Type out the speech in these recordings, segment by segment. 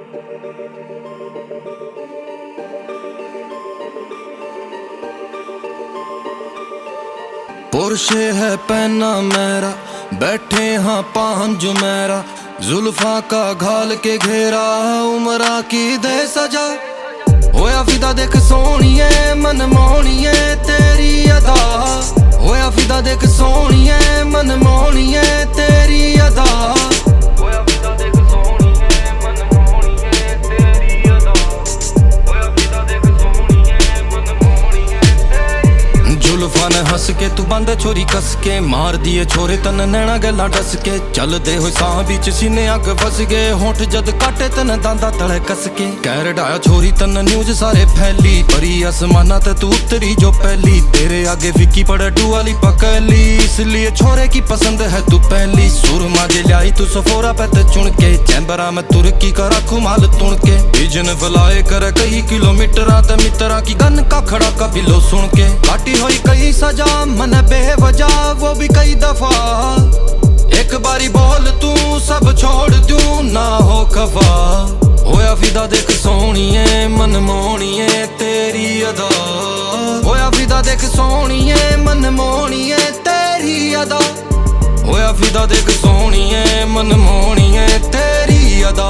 पुरशे है पहना मेरा, बैठे हाँ पांच मेरा, जुल्फा का घाल के घेरा, उमरा की दे सजा। होया फिदा देख सोनिए मन मोनिए तेरी अदा, होया फिदा देख सोनिए मन मोनिए तेरी अदा, होया फिदा देख सोनिए मन मोनिए तेरी अदा, होया फिदा देख सोनिए मन मोनिए तेरी। जुल्फा ने हंस के तू बंद छोरी कस के, मार दिए छोरे तन नैना गला डस के, चलदे हुए साह बीच सीने अग फस गए, होंठ जद काटे तन दांदा तले कस के, कैर डाया छोरी तन न्यूज सारे फैली, परी आसमाना ते तू उतरी जो पहली, तेरे आगे फिक्की पड़े टू वाली पकली, इसलिए छोरे की पसंद है तू पहली। सुरमा जे लाई तू सफोरा पे ते चुन के, चैम्बरा में तुर्की का रखू माल तुण के, विजन फलाए कर कई किलोमीटर ते मित्रा की गन का खड़ा का बिलो सुन के, काटी हुई कई सजा मन बेवजह वो भी कई दफा, एक बारी बोल तू सब छोड़ दूं ना हो खफा। होया फिदा देख सोनिए मन मोनिए तेरी अदा, होया फिदा देख सोनिए मन मोनिए तेरी अदा, होया फिदा देख सोनिए मन मोनिए तेरी अदा।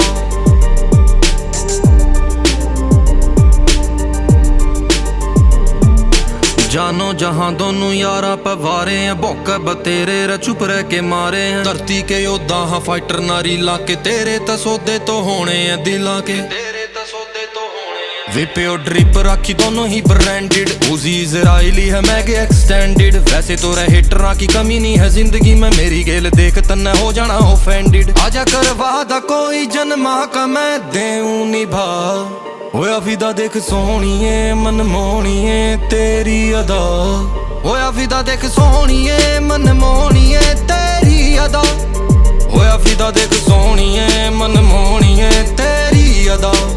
जानो जहां दोनों यारा पवारे हैं, भौका बतेरे रे चुप रह के मारे हैं, धरती के योद्धा हाँ फाइटर नारी ला के, तेरे तसौदे तो होने हैं दिला के, तेरे तसौदे तो होने हैं। विपे और ड्रिप राखी दोनों ही ब्रांडेड, उजी इजराइली है मैगे एक्सटेंडेड, वैसे तो रहे हिटरा की कमी नहीं है जिंदगी में, मेरी गेल देख तन्ने हो जाना ऑफेंडेड, आजा कर वादा कोई जन्मा का मैं देऊं निभा। होया फिदा देख सोनिए मन मोनिए तेरी अदा, होया फिदा देख सोनिए मन मोनिए तेरी अदा, होया फिदा देख सोनिए मन मोनिए तेरी अदा।